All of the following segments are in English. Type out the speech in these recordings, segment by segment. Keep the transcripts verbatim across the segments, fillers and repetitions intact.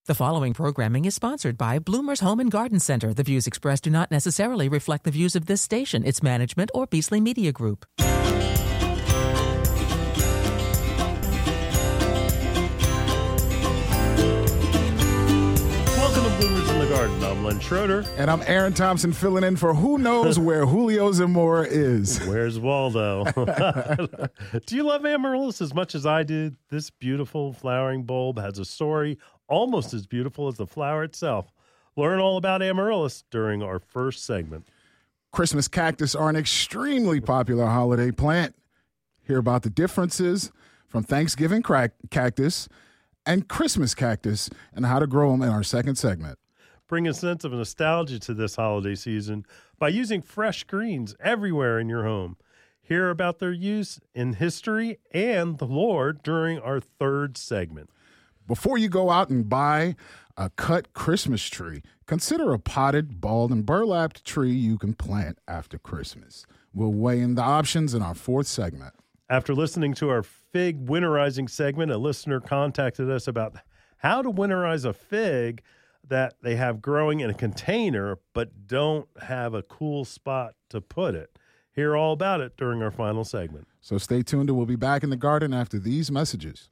The following programming is sponsored by Bloomer's Home and Garden Center. The views expressed do not necessarily reflect the views of this station, its management, or Beasley Media Group. Welcome to Bloomers in the Garden. I'm Len Schroeder. And I'm Aaron Thompson, filling in for who knows where Julio Zamora is. Where's Waldo? Do you love amaryllis as much as I did? This beautiful flowering bulb has a story almost as beautiful as the flower itself. Learn all about amaryllis during our first segment. Christmas cactus are an extremely popular holiday plant. Hear about the differences from Thanksgiving crack- cactus and Christmas cactus and how to grow them in our second segment. Bring a sense of nostalgia to this holiday season by using fresh greens everywhere in your home. Hear about their use in history and the lore during our third segment. Before you go out and buy a cut Christmas tree, consider a potted, balled, and burlapped tree you can plant after Christmas. We'll weigh in the options in our fourth segment. After listening to our fig winterizing segment, a listener contacted us about how to winterize a fig that they have growing in a container but don't have a cool spot to put it. Hear all about it during our final segment. So stay tuned and we'll be back in the garden after these messages.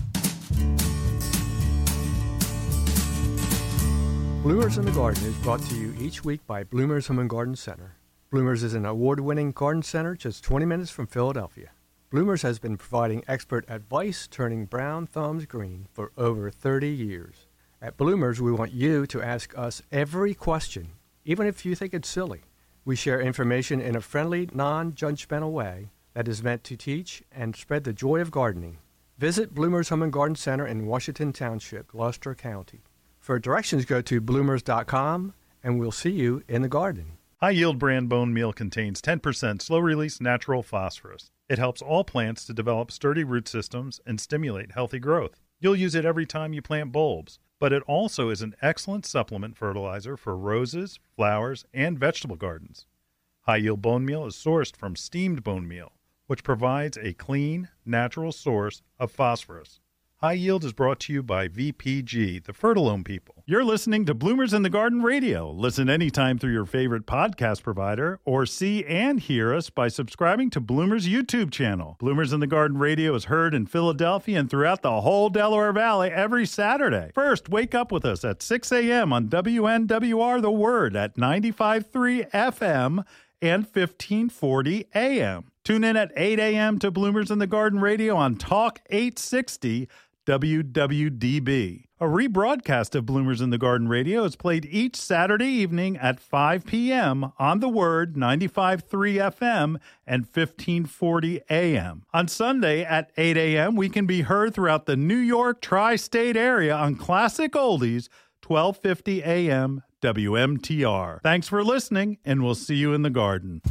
Bloomers in the Garden is brought to you each week by Bloomers Home and Garden Center. Bloomers is an award-winning garden center just twenty minutes from Philadelphia. Bloomers has been providing expert advice turning brown thumbs green for over thirty years. At Bloomers, we want you to ask us every question, even if you think it's silly. We share information in a friendly, non-judgmental way that is meant to teach and spread the joy of gardening. Visit Bloomers Home and Garden Center in Washington Township, Gloucester County. For directions, go to bloomers dot com, and we'll see you in the garden. High-yield brand bone meal contains ten percent slow-release natural phosphorus. It helps all plants to develop sturdy root systems and stimulate healthy growth. You'll use it every time you plant bulbs, but it also is an excellent supplement fertilizer for roses, flowers, and vegetable gardens. High-yield bone meal is sourced from steamed bone meal, which provides a clean, natural source of phosphorus. High Yield is brought to you by V P G, the Fertilome people. You're listening to Bloomers in the Garden Radio. Listen anytime through your favorite podcast provider or see and hear us by subscribing to Bloomers YouTube channel. Bloomers in the Garden Radio is heard in Philadelphia and throughout the whole Delaware Valley every Saturday. First, wake up with us at six a.m. on W N W R The Word at ninety-five point three F M and fifteen forty A M. Tune in at eight a.m. to Bloomers in the Garden Radio on Talk eight sixty W W D B. A rebroadcast of Bloomers in the Garden Radio is played each Saturday evening at five p.m. on The Word, ninety-five point three F M and fifteen forty A M. On Sunday at eight a.m., we can be heard throughout the New York tri-state area on Classic Oldies, twelve fifty A M W M T R. Thanks for listening, and we'll see you in the garden.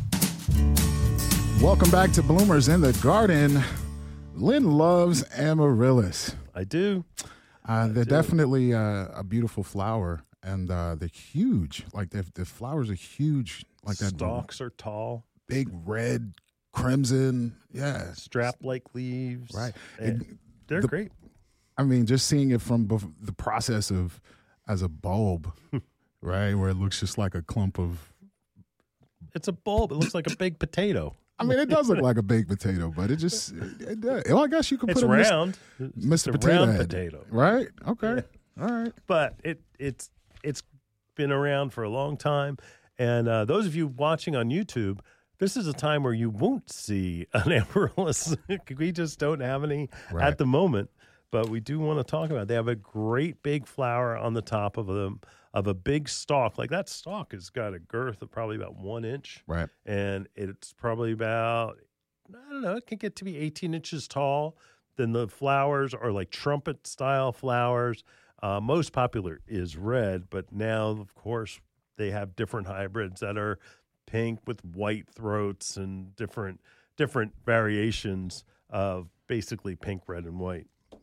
Welcome back to Bloomers in the Garden. Lynn loves amaryllis. I do. Uh, they're do. definitely uh, a beautiful flower, and uh, they're huge. Like the, the flowers are huge. Like that. Stalks are tall. Big red, crimson. Yeah. Strap-like leaves. Right. And It- they're the- great. I mean, just seeing it from bef- the process of as a bulb, right, where it looks just like a clump of. It's a bulb. It looks like a big potato. I mean, it does look like a baked potato, but it just, it, it does. Well, I guess you could It's put a mis- round. Mister It's a Potato round Head. potato. Right? Okay. All right. But it it's it's been around for a long time. And uh, those of you watching on YouTube, this is a time where you won't see an amaryllis. We just don't have any Right. at the moment. But we do want to talk about it. They have a great big flower on the top of them, of a big stalk. Like that stalk has got a girth of probably about one inch. Right. And it's probably about, I don't know, it can get to be eighteen inches tall. Then the flowers are like trumpet style flowers. Uh, most popular is red, but now, of course, they have different hybrids that are pink with white throats and different different variations of basically pink, red, and white.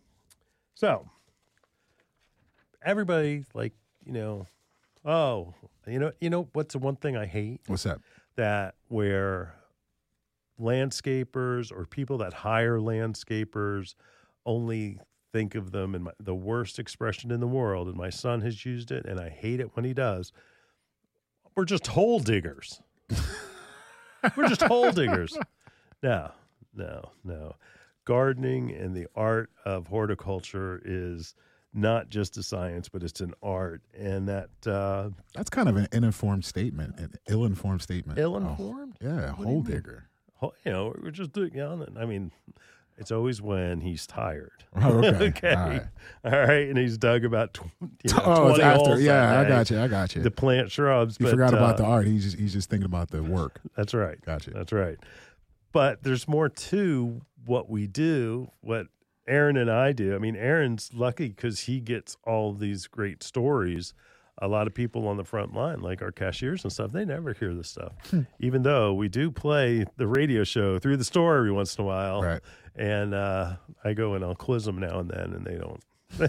So everybody, like, you know, oh, you know, you know what's the one thing I hate? What's that? That where landscapers or people that hire landscapers only think of them in my, the worst expression in the world, and my son has used it, and I hate it when he does. We're just hole diggers. We're just hole diggers. No, no, no. Gardening and the art of horticulture is not just a science, but it's an art, and that uh, that's kind of an uninformed statement, an ill-informed statement. Ill-informed? Oh, yeah, What hole do you mean? digger. Ho- You know, we're just doing. You know, I mean, it's always when he's tired. Oh, okay. okay, All right. all right, and he's dug about tw- you know, Oh, it's twenty after. holes Yeah, that I day got you. I got you. to plant shrubs. You but, forgot about uh, the art. He's just he's just thinking about the work. That's right. Gotcha. That's right. But there's more to what we do, what Aaron and I do. I mean, Aaron's lucky because he gets all these great stories. A lot of people on the front line, like our cashiers and stuff, they never hear this stuff. Even though we do play the radio show through the store every once in a while. Right. And uh, I go and I'll quiz them now and then, and they don't.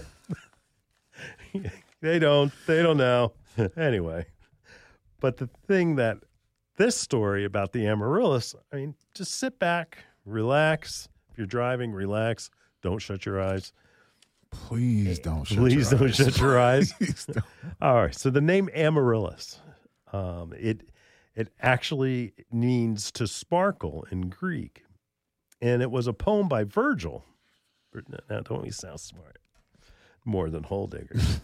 they don't. They don't know. Anyway. But the thing that this story about the amaryllis, I mean, just sit back, relax. If you're driving, relax. Don't shut your eyes. Please don't shut Please your don't eyes. shut your eyes. Please don't. All right. So the name amaryllis, um, it it actually means to sparkle in Greek, and it was a poem by Virgil. Now, don't we sound smart? More than hole diggers.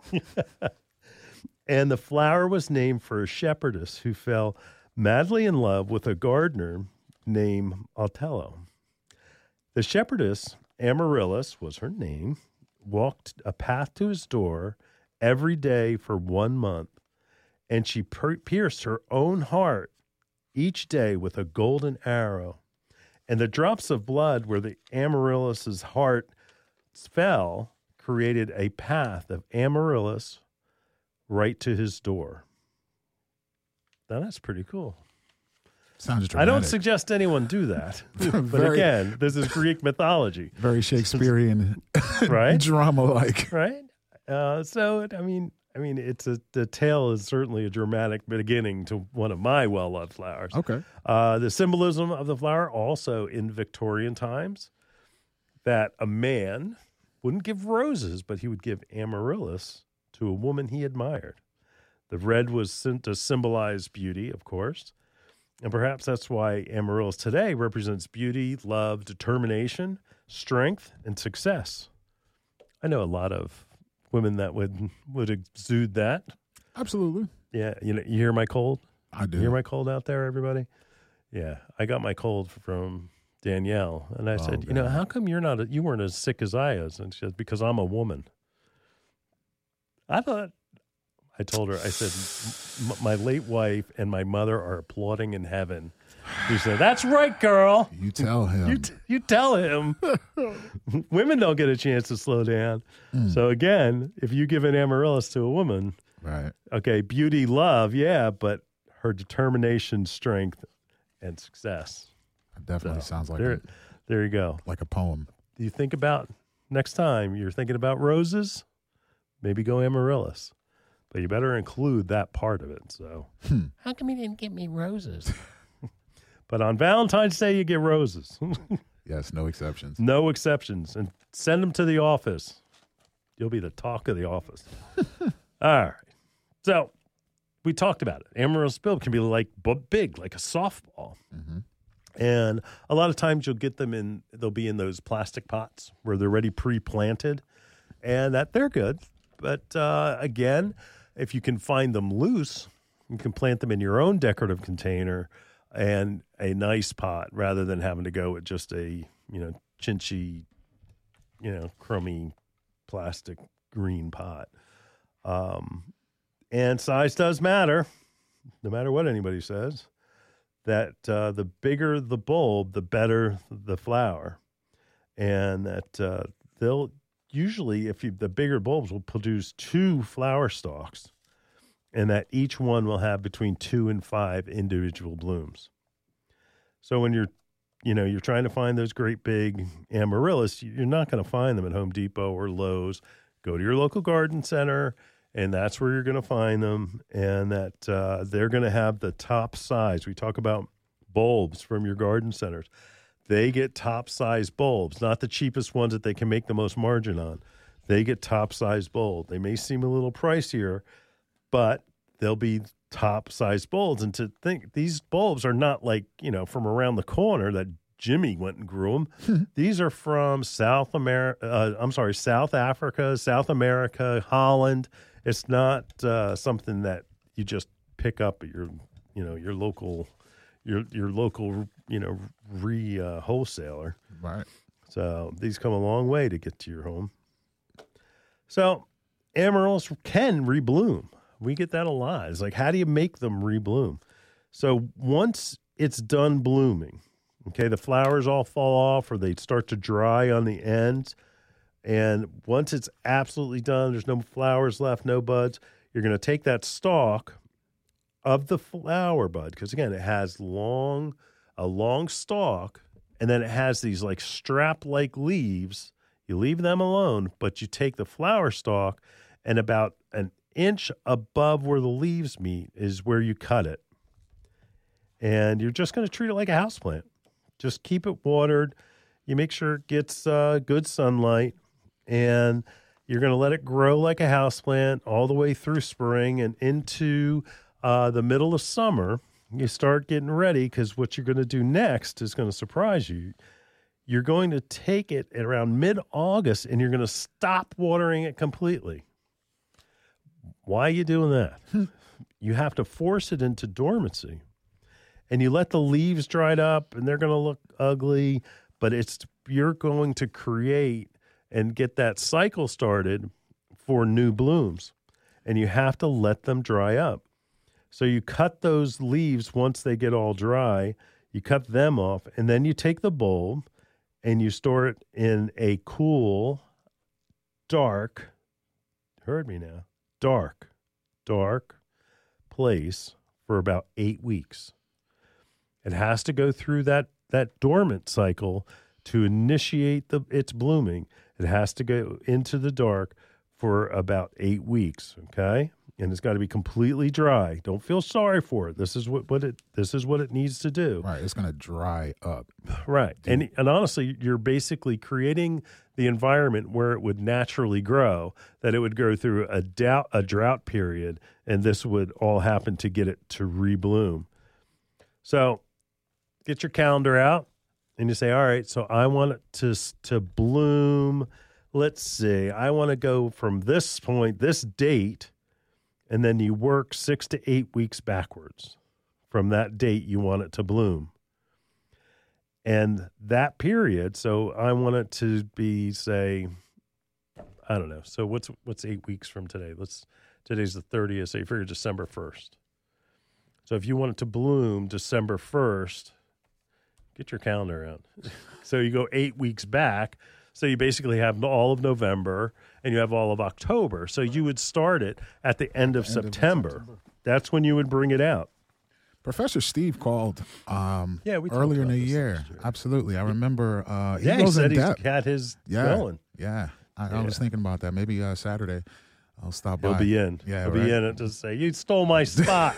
And the flower was named for a shepherdess who fell madly in love with a gardener named Otello. The shepherdess, Amaryllis was her name, walked a path to his door every day for one month, and she per- pierced her own heart each day with a golden arrow. And the drops of blood where the Amaryllis's heart fell created a path of Amaryllis right to his door. Now that's pretty cool. Sounds I dramatic. don't suggest anyone do that. But Very- again, this is Greek mythology, Very Shakespearean, right? drama like. Right? Uh, so, I mean, I mean, it's a the tale is certainly a dramatic beginning to one of my well-loved flowers. Okay. Uh, the symbolism of the flower also in Victorian times, that a man wouldn't give roses, but he would give amaryllis to a woman he admired. The red was sent to symbolize beauty, of course. And perhaps that's why amaryllis today represents beauty, love, determination, strength, and success. I know a lot of women that would would exude that. Absolutely. Yeah, you know, you hear my cold? I do. You hear my cold out there, everybody? Yeah, I got my cold from Danielle, and I Oh, said, you know, God. how come you're not? You weren't as sick as I was? And she said, because I'm a woman. I thought. I told her, I said, "M- my late wife and my mother are applauding in heaven. She said, that's right, girl. You tell him. You, t- you tell him. Women don't get a chance to slow down. Mm. So again, if you give an amaryllis to a woman, right. okay, beauty, love, yeah, but her determination, strength, and success. It definitely So, sounds like there, a, there you go. like a poem. Do you think about next time you're thinking about roses? Maybe go amaryllis. But you better include that part of it. So, Hmm. how come you didn't get me roses? But on Valentine's Day, you get roses. Yes, no exceptions. No exceptions. And send them to the office. You'll be the talk of the office. All right. So, we talked about it. Amaryllis bulb can be like bu- big, like a softball. Mm-hmm. And a lot of times you'll get them in, they'll be in those plastic pots where they're already pre-planted. And that they're good. But uh, again, if you can find them loose, you can plant them in your own decorative container and a nice pot rather than having to go with just a, you know, chinchy, you know, crummy plastic green pot. Um, and size does matter, no matter what anybody says, that uh, the bigger the bulb, the better the flower. And that uh, they'll usually, if you, the bigger bulbs will produce two flower stalks, and that each one will have between two and five individual blooms. So when you're, you know, you're trying to find those great big amaryllis, you're not going to find them at Home Depot or Lowe's. Go to your local garden center, and that's where you're going to find them. And that uh, they're going to have the top size. We talk about bulbs from your garden centers. they get top-sized bulbs, not the cheapest ones that they can make the most margin on. They get top-sized bulbs. They may seem a little pricier, but they'll be top-sized bulbs. And to think, these bulbs are not like, you know, from around the corner that Jimmy went and grew them. These are from South America. Uh, I'm sorry, South Africa, South America, Holland. It's not uh, something that you just pick up at your, you know, your local, your your local, you know, re uh, wholesaler. Right. So these come a long way to get to your home. So amaryllis can rebloom. We get that a lot. It's like, how do you make them rebloom? So once it's done blooming, okay, the flowers all fall off or they start to dry on the ends. And once it's absolutely done, there's no flowers left, no buds, you're going to take that stalk of the flower bud, because, again, it has long, a long stalk, and then it has these, like, strap-like leaves. You leave them alone, but you take the flower stalk, and about an inch above where the leaves meet is where you cut it. And you're just going to treat it like a houseplant. Just keep it watered. You make sure it gets uh, good sunlight, and you're going to let it grow like a houseplant all the way through spring and into uh, the middle of summer. You start getting ready, because what you're going to do next is going to surprise you. You're going to take it at around mid-August, and you're going to stop watering it completely. Why are you doing that? You have to force it into dormancy. And you let the leaves dry up, and they're going to look ugly, but it's you're going to create and get that cycle started for new blooms. And you have to let them dry up. So you cut those leaves once they get all dry. You cut them off, and then you take the bulb and you store it in a cool, dark, heard me now, dark, dark place for about eight weeks. It has to go through that, that dormant cycle to initiate the its blooming. It has to go into the dark for about eight weeks, okay? And it's got to be completely dry. Don't feel sorry for it. This is what, what it this is what it needs to do. Right. It's going to dry up. Right. And and honestly, you're basically creating the environment where it would naturally grow, that it would go through a doubt, a drought period, and this would all happen to get it to rebloom. So get your calendar out, and you say, all right, so I want it to, to bloom. Let's see. I want to go from this point, this date, and then you work six to eight weeks backwards from that date you want it to bloom. And that period, so I want it to be, say, I don't know. So what's what's eight weeks from today? Let's today's the thirtieth, so you figure December first. So if you want it to bloom December first, get your calendar out. So you go eight weeks back. So you basically have all of November and you have all of October. So you would start it at the end of, end September. of September. That's when you would bring it out. Professor Steve called um, yeah, we earlier in the year. Absolutely. I remember uh, he yeah, goes he said in he's depth. got his yeah, going. Yeah. I, yeah. I was thinking about that. Maybe uh, Saturday I'll stop He'll by. He'll be in. Yeah, He'll right? be in it to say, you stole my spot.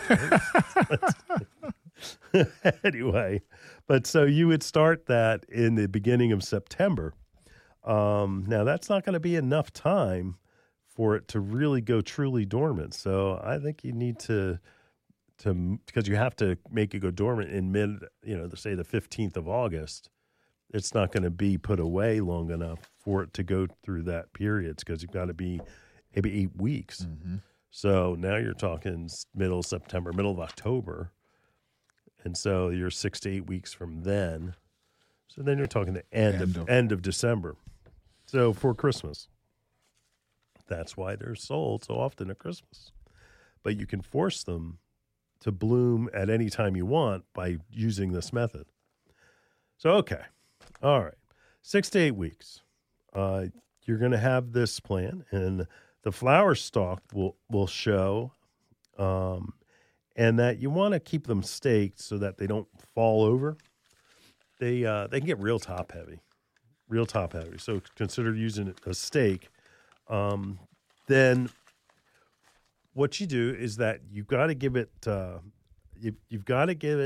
Anyway, but so you would start that in the beginning of September. Um, now, that's not going to be enough time for it to really go truly dormant. So I think you need to, to because you have to make it go dormant in mid, you know, say the fifteenth of August. It's not going to be put away long enough for it to go through that period, because you've got to be maybe eight weeks. Mm-hmm. So now you're talking middle of September, middle of October. And so you're six to eight weeks from then. So then you're talking the end, end of, of end of December. So for Christmas. That's why they're sold so often at Christmas. But you can force them to bloom at any time you want by using this method. So, okay. All right. Six to eight weeks. Uh, you're going to have this plant, and the flower stalk will, will show, um, and that you want to keep them staked so that they don't fall over. They uh, they can get real top heavy, real top heavy. So consider using a stake. Um, then what you do is that you've got to give it, uh, you, you've got to give it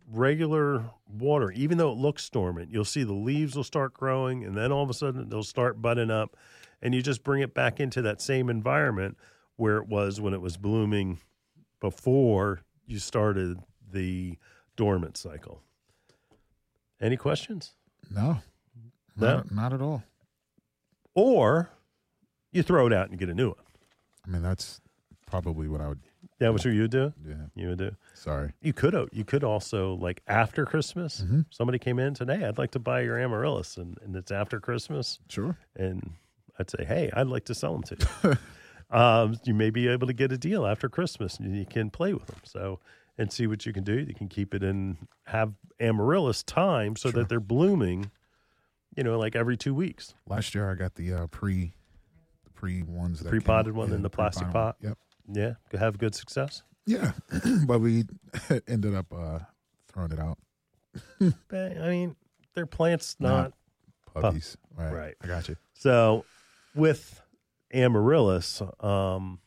regular water, even though it looks dormant, you'll see the leaves will start growing, and then all of a sudden they'll start budding up, and you just bring it back into that same environment where it was when it was blooming before you started the dormant cycle. Any questions? No. No? Not, not at all. Or you throw it out and get a new one. I mean, that's probably what I would. That was what you would do? Yeah. You would do? Sorry. You could you could also, like after Christmas, Mm-hmm. somebody came in today, I'd like to buy your amaryllis, and, and it's after Christmas. Sure. And I'd say, hey, I'd like to sell them to you. um, you may be able to get a deal after Christmas, and you can play with them. So, and see what you can do. You can keep it in, have amaryllis time so Sure. that they're blooming, you know, like every two weeks. Last year I got the uh, pre, the pre ones that Pre-potted came- one yeah, in the plastic pre-potted pot? one. Yep. Yeah, could have good success. Yeah, but we ended up uh, throwing it out. But, I mean, they're plants, not Puppies. Right. Right. I got you. So with amaryllis, um,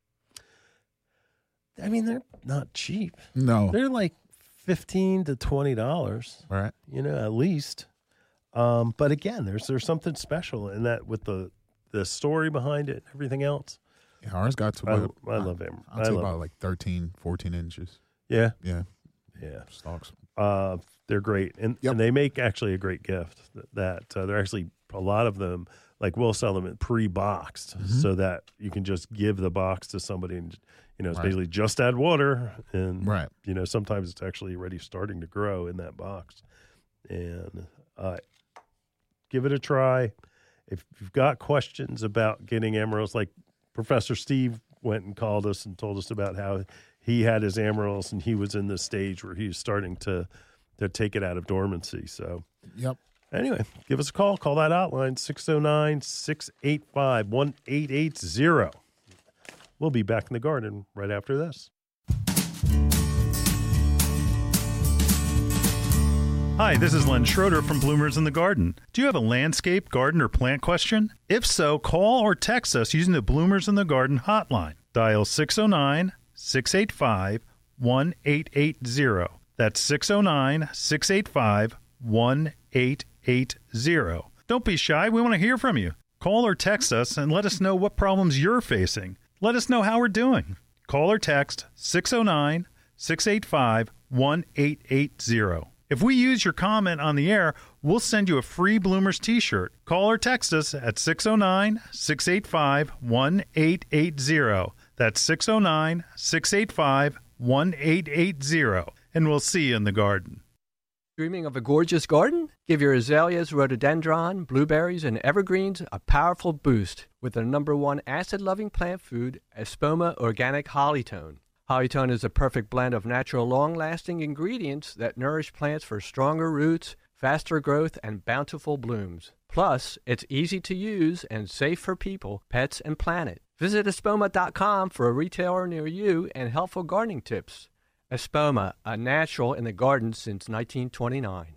I mean, they're not cheap. No. They're like fifteen to twenty dollars, Right. you know, at least. Um, but again, there's there's something special in that with the the story behind it and everything else. Yeah, ours got to I, about, I love am- I'd I say love about like thirteen, fourteen inches. Yeah, Yeah. yeah. Stalks. Uh, they're great, and, Yep. and they make actually a great gift. That, that uh, they're actually a lot of them. Like we'll sell them pre-boxed, Mm-hmm. so that you can just give the box to somebody, and you know, it's Right. basically just add water, and Right. you know, sometimes it's actually already starting to grow in that box. And uh, give it a try. If you've got questions about getting amaryllis, like Professor Steve went and called us and told us about how he had his amaryllis and he was in the stage where he was starting to to take it out of dormancy. So Yep. anyway, give us a call. Call that hotline, six oh nine, six eight five, one eight eight zero. We'll be back in the garden right after this. Hi, this is Len Schroeder from Bloomers in the Garden. Do you have a landscape, garden, or plant question? If so, call or text us using the Bloomers in the Garden hotline. Dial six oh nine, six eight five, one eight eight zero. That's six oh nine, six eight five, one eight eight zero. Don't be shy. We want to hear from you. Call or text us and let us know what problems you're facing. Let us know how we're doing. Call or text six oh nine, six eight five, one eight eight zero. If we use your comment on the air, we'll send you a free Bloomers t-shirt. Call or text us at six oh nine, six eight five, one eight eight zero. That's six oh nine, six eight five, one eight eight zero. And we'll see you in the garden. Dreaming of a gorgeous garden? Give your azaleas, rhododendron, blueberries, and evergreens a powerful boost with the number one acid-loving plant food, Espoma Organic Hollytone. Hollytone is a perfect blend of natural, long-lasting ingredients that nourish plants for stronger roots, faster growth, and bountiful blooms. Plus, it's easy to use and safe for people, pets, and planet. Visit espoma dot com for a retailer near you and helpful gardening tips. Espoma, a natural in the garden since nineteen twenty-nine.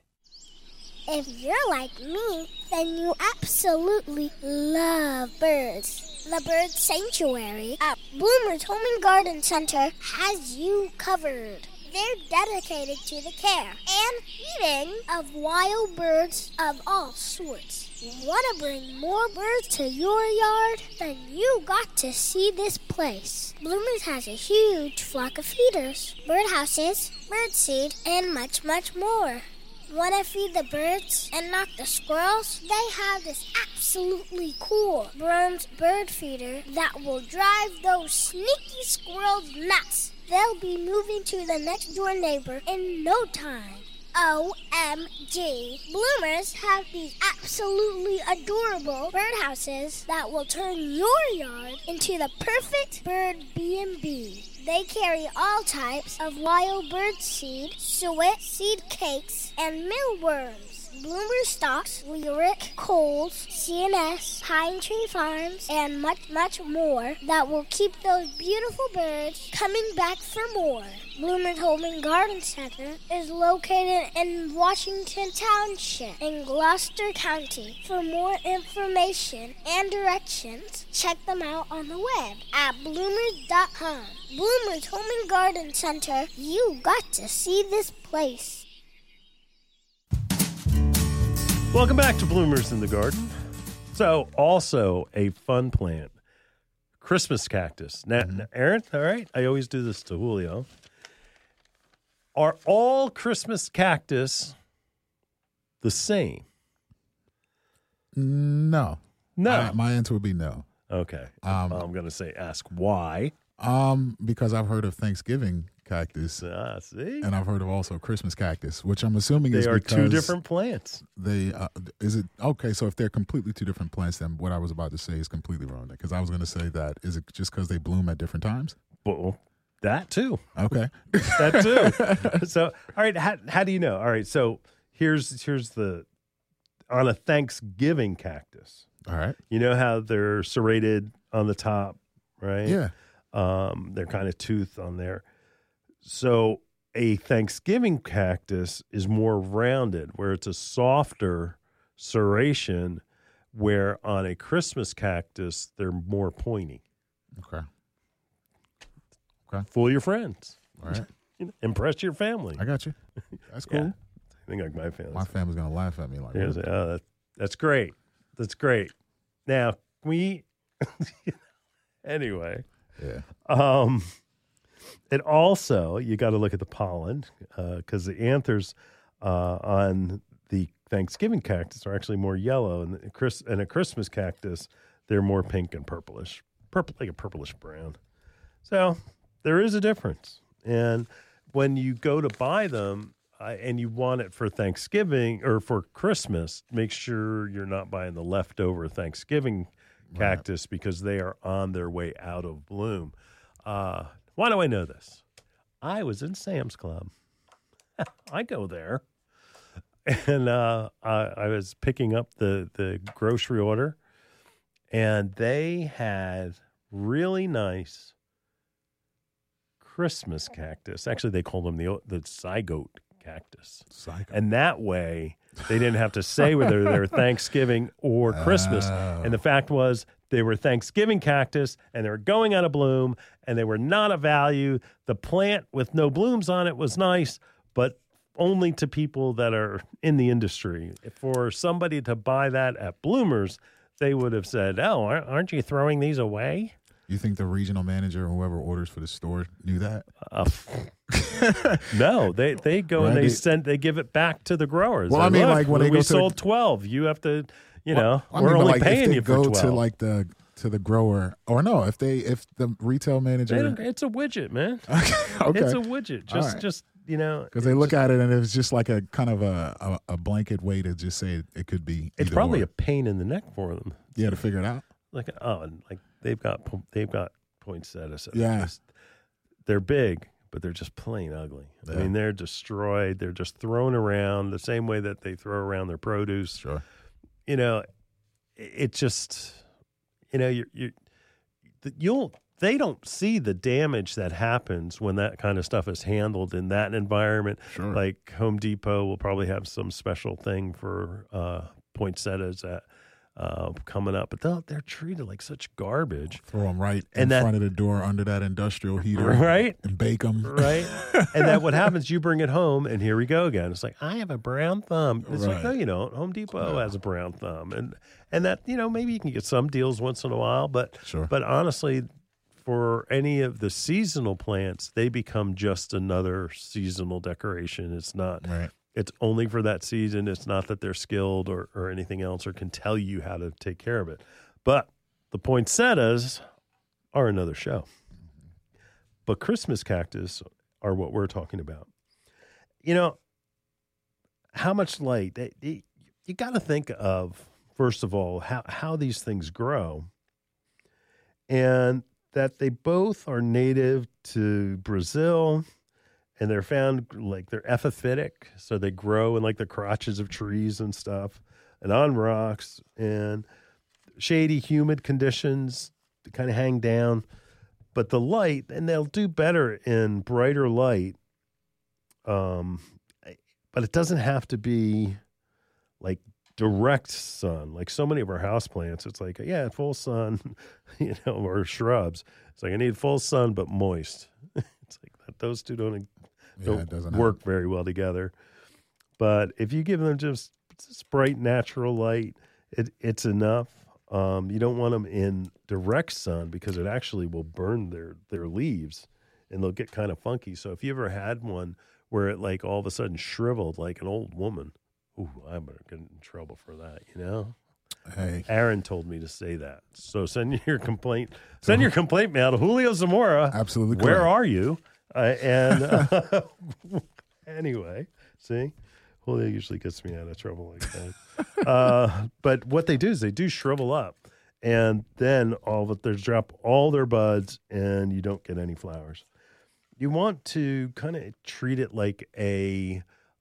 If you're like me, then you absolutely love birds. The Bird Sanctuary at Bloomers Home and Garden Center has you covered. They're dedicated to the care and feeding of wild birds of all sorts. Want to bring more birds to your yard? Then you got to see this place. Bloomers has a huge flock of feeders, birdhouses, birdseed, and much, much more. Want to feed the birds and not the squirrels? They have this absolutely cool bronze bird feeder that will drive those sneaky squirrels nuts. They'll be moving to the next door neighbor in no time. O M G. Bloomers have these absolutely adorable birdhouses that will turn your yard into the perfect bird B and B. They carry all types of wild bird seed, suet, seed cakes, and mealworms. Bloomer stocks Lyric, Kohl's, C and S, Pine Tree Farms, and much, much more that will keep those beautiful birds coming back for more. Bloomer's Home and Garden Center is located in Washington Township in Gloucester County. For more information and directions, check them out on the web at bloomers dot com. Bloomer's Home and Garden Center, you got to see this place. Welcome back to Bloomers in the Garden. So, also a fun plant, Christmas cactus. Now, Mm-hmm. now, Aaron, all right, I always do this to Julio. Are all Christmas cactus the same? No. No. I- my answer would be no. Okay. Um, I'm going to say ask why. Um, because I've heard of Thanksgiving cactus, Ah, see? and I've heard of also Christmas cactus, which I'm assuming They is are because two different plants. They uh, is it okay? So if they're completely two different plants, then what I was about to say is completely wrong. Because I was going to say that is it just because they bloom at different times? Well, that too. Okay. That too. So, all right, how, how do you know? All right, so here's here's the on a Thanksgiving cactus. All right. You know how they're serrated on the top, right? Yeah. Um, they're kind of toothed on there. So a Thanksgiving cactus is more rounded, where it's a softer serration, where on a Christmas cactus, they're more pointy. Okay. Fool your friends. All right. Impress your family. I got you. That's cool. Yeah. I think like my family. My family's gonna laugh at me like, Yeah, what? say, oh, that, that's great. That's great. Now, we, anyway, Yeah. um, it also, you got to look at the pollen because the anthers uh, on the Thanksgiving cactus are actually more yellow, and the Chris and a Christmas cactus, they're more pink and purplish, purple like a purplish brown. So there is a difference, and when you go to buy them, uh, and you want it for Thanksgiving or for Christmas, make sure you're not buying the leftover Thanksgiving cactus because they are on their way out of bloom. Uh, why do I know this? I was in Sam's Club. I go there. And uh, I, I was picking up the, the grocery order, and they had really nice Christmas cactus. Actually, they called them the the zygote cactus. Psycho. And that way, they didn't have to say whether they were Thanksgiving or Christmas. Oh. And the fact was, they were Thanksgiving cactus, and they were going out of bloom, and they were not of value. The plant with no blooms on it was nice, but only to people that are in the industry. For somebody to buy that at Bloomers, they would have said, oh, aren't you throwing these away? You think the regional manager or whoever orders for the store knew that? Uh, no, they, they go and Right, they they- send they give it back to the growers. Well, Like, I mean, "Look, like, when they we go to the- sold twelve, you have to, you know, I we're mean, but, only like, if paying they you go for twelve. to like the to the grower, or no, if they if the retail They manager, don't- it's a widget, man. okay, It's a widget. Just right. just you know, because they look at it and it's just like a kind of a, a, a blanket way to just say it, it could be. it's either probably or. a pain in the neck for them. yeah to figure it out. Like oh, and like they've got po- they've got poinsettias. Yeah. Just- they're big, but they're just plain ugly. I Yeah. mean, they're destroyed. They're just thrown around the same way that they throw around their produce. Sure. You know, it, it just, you know, you you you'll they don't see the damage that happens when that kind of stuff is handled in that environment. Sure. Like Home Depot will probably have some special thing for uh, poinsettias that. Uh, coming up, but they'll, they're treated like such garbage. Throw them right in And that- front of the door under that industrial heater, Right? and bake them. Right? And that what happens, you bring it home, and here we go again. It's like, I have a brown thumb. It's like, Right. no, you don't. Home Depot has a brown thumb. And and that, you know, maybe you can get some deals once in a while, but Sure. but honestly, for any of the seasonal plants, they become just another seasonal decoration. It's not Right. it's only for that season. It's not that they're skilled or, or anything else or can tell you how to take care of it. But the poinsettias are another show. But Christmas cactus are what we're talking about. You know, how much light? They, they, you got to think of, first of all, how, how these things grow. And that they both are native to Brazil and they're found like they're epiphytic, so they grow in like the crotches of trees and stuff, and on rocks and shady, humid conditions. They kind of hang down, but the light, and they'll do better in brighter light. Um, but it doesn't have to be like direct sun, like so many of our houseplants. It's like, yeah, full sun, you know, or shrubs. It's like I need full sun but moist. It's like that, those two don't, don't yeah, it work happen. very well together. But if you give them just, just bright natural light, it it's enough. Um, you don't want them in direct sun because it actually will burn their their leaves and they'll get kind of funky. So if you ever had one where it like all of a sudden shriveled like an old woman, ooh, I'm going to get in trouble for that, you know? Hey. Aaron told me to say that. So send your complaint. Send your complaint mail to Julio Zamora. Absolutely Where correct. are you? Uh, and uh, anyway, see? Julio usually gets me out of trouble like that. uh, but what they do is they do shrivel up. And then all of it, they drop all their buds and you don't get any flowers. You want to kind of treat it like a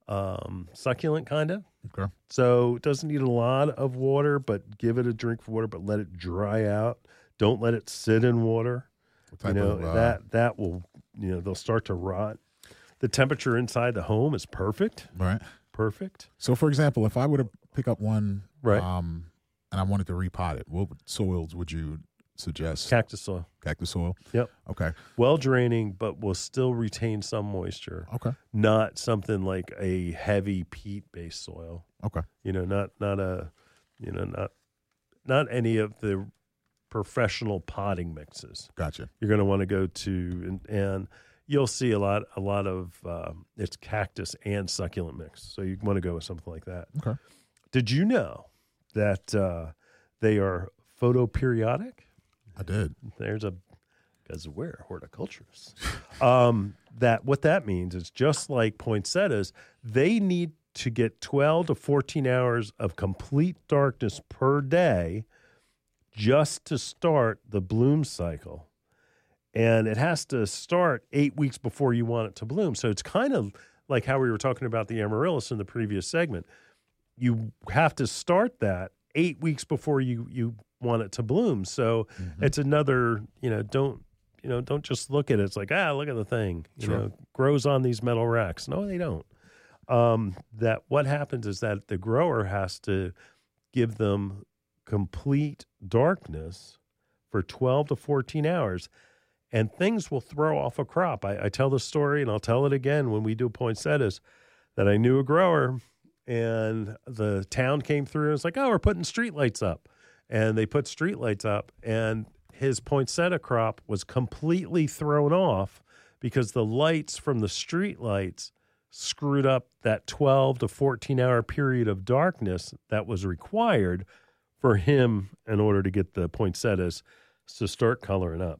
um, succulent kind of. Okay. So it doesn't need a lot of water, but give it a drink of water, but let it dry out. Don't let it sit in water. What type you know, of, uh, that that will, you know, they'll start to rot. The temperature inside the home is perfect. Right. Perfect. So, for example, if I were to pick up one, Right. um, and I wanted to repot it, what soils would you suggest? Cactus soil. Cactus soil. Yep. Okay. Well draining, but will still retain some moisture. Okay. Not something like a heavy peat-based soil. Okay. You know, not not a, you know, not not any of the professional potting mixes. Gotcha. You're going to want to go to, and, and you'll see a lot a lot of um, it's cactus and succulent mix. So you want to go with something like that. Okay. Did you know that uh, they are photoperiodic? I did. There's a, because we're horticulturists. um, that what that means is just like poinsettias, they need to get twelve to fourteen hours of complete darkness per day just to start the bloom cycle. And it has to start eight weeks before you want it to bloom. So it's kind of like how we were talking about the amaryllis in the previous segment. You have to start that eight weeks before you, you want it to bloom. So Mm-hmm. it's another, you know, don't, you know, don't just look at it. It's like, ah, look at the thing, you Sure. know, grows on these metal racks. No, they don't. Um, that what happens is that the grower has to give them complete darkness for twelve to fourteen hours, and things will throw off a crop. I, I tell the story, and I'll tell it again when we do poinsettias, that I knew a grower, and the town came through and was like, oh, we're putting streetlights up. And they put streetlights up, and his poinsettia crop was completely thrown off because the lights from the streetlights screwed up that twelve to fourteen hour period of darkness that was required for him in order to get the poinsettias to start coloring up.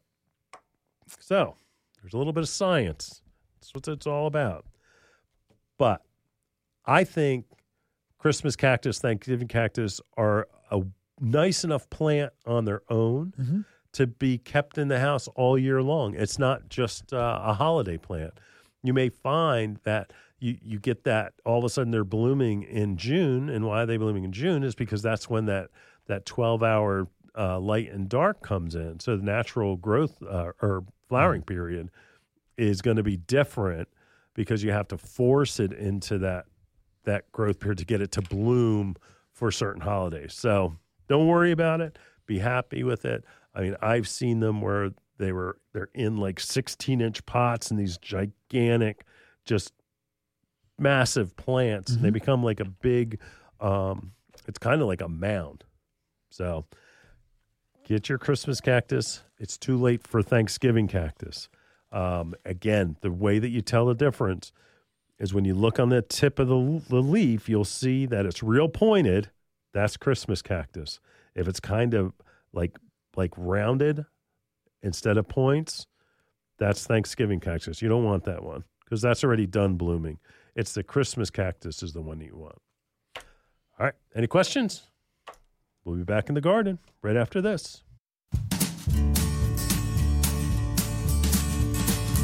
So there's a little bit of science. That's what it's all about. But I think Christmas cactus, Thanksgiving cactus are a nice enough plant on their own Mm-hmm. to be kept in the house all year long. It's not just uh, a holiday plant. You may find that you, you get that all of a sudden they're blooming in June, and why are they blooming in June is because that's when that that twelve-hour uh, light and dark comes in. So the natural growth uh, or flowering mm. period is going to be different because you have to force it into that that growth period to get it to bloom for certain holidays. So don't worry about it. Be happy with it. I mean, I've seen them where they were they're in like sixteen inch pots and these gigantic, just massive plants. Mm-hmm. And they become like a big, um, it's kind of like a mound. So get your Christmas cactus. It's too late for Thanksgiving cactus. Um, again, the way that you tell the difference is when you look on the tip of the, the leaf, you'll see that it's real pointed. That's Christmas cactus. If it's kind of like like rounded instead of points, that's Thanksgiving cactus. You don't want that one because that's already done blooming. It's the Christmas cactus is the one you want. All right. Any questions? We'll be back in the garden right after this.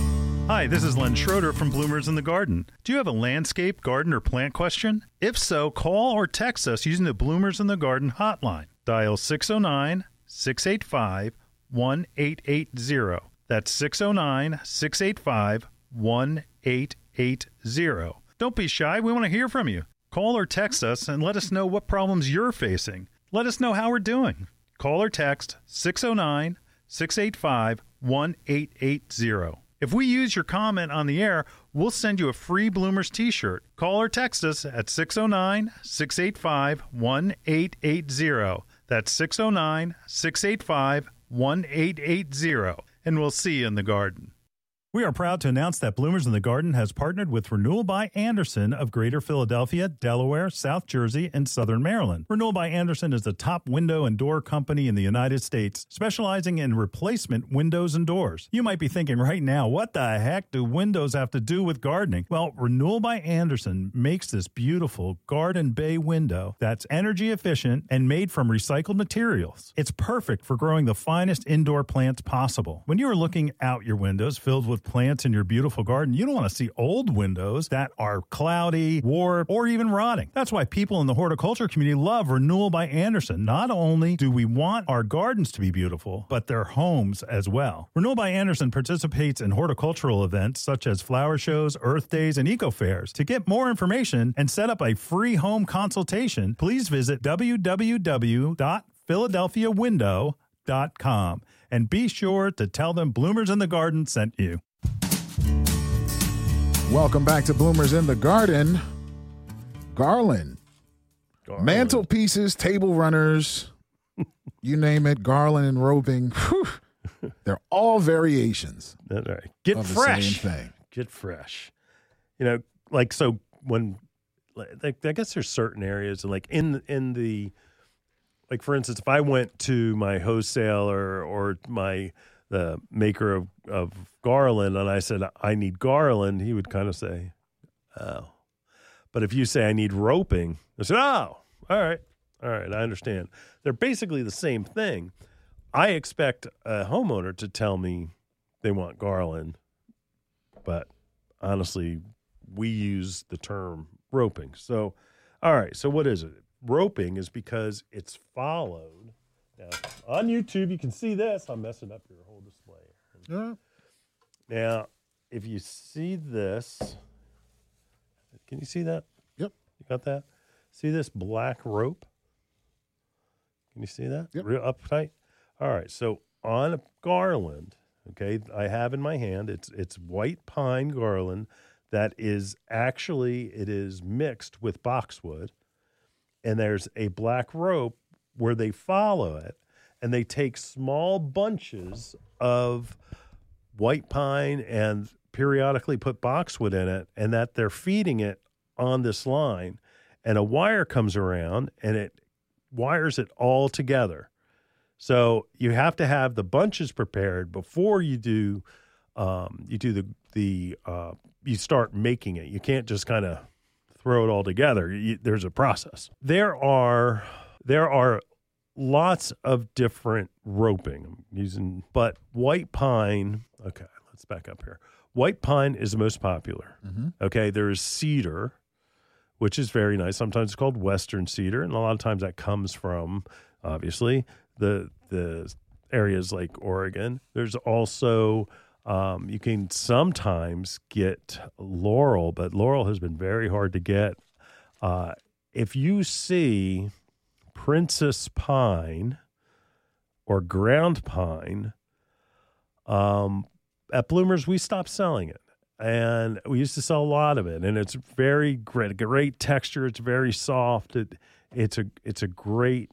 Hi, this is Len Schroeder from Bloomers in the Garden. Do you have a landscape, garden, or plant question? If so, call or text us using the Bloomers in the Garden hotline. Dial six oh nine, six eight five, one eight eight zero. That's six oh nine, six eight five, one eight eight zero. Don't be shy. We want to hear from you. Call or text us and let us know what problems you're facing. Let us know how we're doing. Call or text six oh nine, six eight five, one eight eight zero. If we use your comment on the air, we'll send you a free Bloomers t-shirt. Call or text us at six oh nine, six eight five, one eight eight zero. That's six oh nine, six eight five, one eight eight zero. And we'll see you in the garden. We are proud to announce that Bloomers in the Garden has partnered with Renewal by Andersen of Greater Philadelphia, Delaware, South Jersey, and Southern Maryland. Renewal by Andersen is the top window and door company in the United States, specializing in replacement windows and doors. You might be thinking right now, what the heck do windows have to do with gardening? Well, Renewal by Andersen makes this beautiful garden bay window that's energy efficient and made from recycled materials. It's perfect for growing the finest indoor plants possible. When you are looking out your windows filled with plants in your beautiful garden, you don't want to see old windows that are cloudy, warped, or even rotting. That's why people in the horticulture community love Renewal by Andersen. Not only do we want our gardens to be beautiful, but their homes as well. Renewal by Andersen participates in horticultural events such as flower shows, earth days, and eco fairs. To get more information and set up a free home consultation, please visit w w w dot philadelphia window dot com and be sure to tell them Bloomers in the Garden sent you. Welcome back to Bloomers in the Garden. Garland. Garland. Mantelpieces, table runners, you name it, garland and roping. Whew. They're all variations. That's right. Get of the fresh. same thing. Get fresh. You know, like, so when, like, I guess there's certain areas, like in in the, like, for instance, if I went to my wholesaler or my the maker of, of garland and I said, I need garland, he would kind of say, oh. But if you say I need roping, I said, oh, all right. All right, I understand. They're basically the same thing. I expect a homeowner to tell me they want garland, but honestly, we use the term roping. So, all right, so what is it? Roping is because it's followed. Now, on YouTube, you can see this. I'm messing up your whole display. Yeah. Now, if you see this, can you see that? Yep. You got that? See this black rope? Can you see that? Yep. Real uptight? All right, so on a garland, okay, I have in my hand, it's it's white pine garland that is actually, it is mixed with boxwood, and there's a black rope where they follow it, and they take small bunches of white pine and periodically put boxwood in it, and that they're feeding it on this line, and a wire comes around, and it wires it all together. So you have to have the bunches prepared before you do um, you do the the uh, you start making it. You can't just kind of throw it all together. You, there's a process. There are there are lots of different roping I'm using, but white pine. Okay, let's back up here. White pine is the most popular. Mm-hmm. Okay, there is cedar, which is very nice. Sometimes it's called western cedar, and a lot of times that comes from, obviously, the the areas like Oregon. There's also, um, you can sometimes get laurel, but laurel has been very hard to get. Uh, if you see princess pine or ground pine, um, at Bloomers, we stopped selling it. And we used to sell a lot of it, and it's very great, great texture. It's very soft. It, it's a it's a great